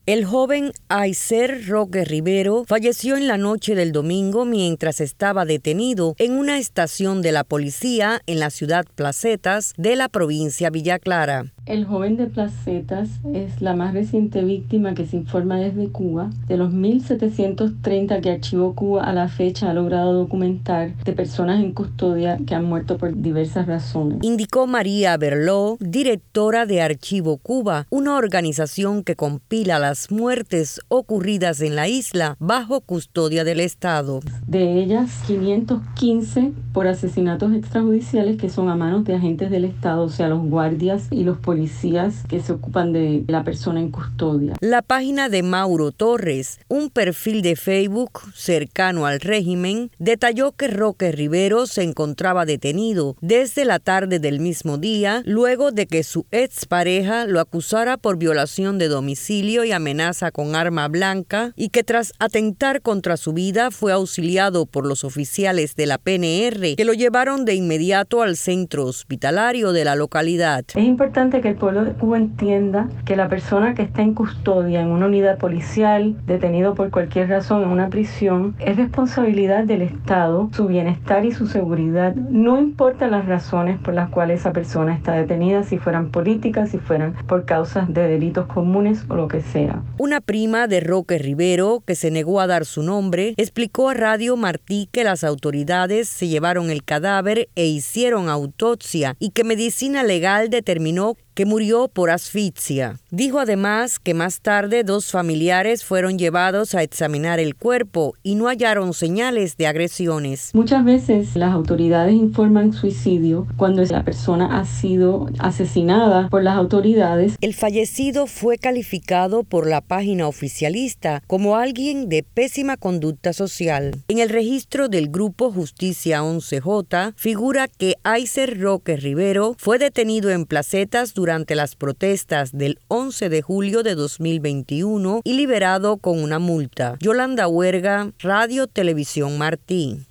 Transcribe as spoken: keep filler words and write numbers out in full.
El joven Aiser Roque Rivero falleció en la noche del domingo mientras estaba detenido en una estación de la policía en la ciudad Placetas de la provincia Villa Clara. El joven de Placetas es la más reciente víctima que se informa desde Cuba. De los mil setecientos treinta que Archivo Cuba a la fecha ha logrado documentar de personas en custodia que han muerto por diversas razones. Indicó María Berló, directora de Archivo Cuba, una organización que compila las muertes ocurridas en la isla bajo custodia del Estado. De ellas, quinientos quince por asesinatos extrajudiciales que son a manos de agentes del Estado, o sea, los guardias y los policías que se ocupan de la persona en custodia. La página de Mauro Torres, un perfil de Facebook cercano al régimen, detalló que Roque Rivero se encontraba detenido desde la tarde del mismo día, luego de que su expareja lo acusara por violación de domicilio y amenaza con arma blanca, y que tras atentar contra su vida fue auxiliado por los oficiales de la P N R, que lo llevaron de inmediato al centro hospitalario de la localidad. Es importante que el pueblo de Cuba entienda que la persona que está en custodia en una unidad policial, detenido por cualquier razón en una prisión, es responsabilidad del Estado, su bienestar y su seguridad. No importa las razones por las cuales esa persona está detenida, si fueran políticas, si fueran por causas de delitos comunes o lo que sea. Una prima de Roque Rivero, que se negó a dar su nombre, explicó a Radio Martí que las autoridades se llevaron el cadáver e hicieron autopsia y que Medicina Legal determinó que murió por asfixia. Dijo además que más tarde dos familiares fueron llevados a examinar el cuerpo y no hallaron señales de agresiones. Muchas veces las autoridades informan suicidio cuando la persona ha sido asesinada por las autoridades. El fallecido fue calificado por la página oficialista como alguien de pésima conducta social. En el registro del grupo Justicia once J figura que Aiser Roque Rivero fue detenido en Placetas durante las protestas del once de julio de dos mil veintiuno y liberado con una multa. Yolanda Huerga, Radio Televisión Martí.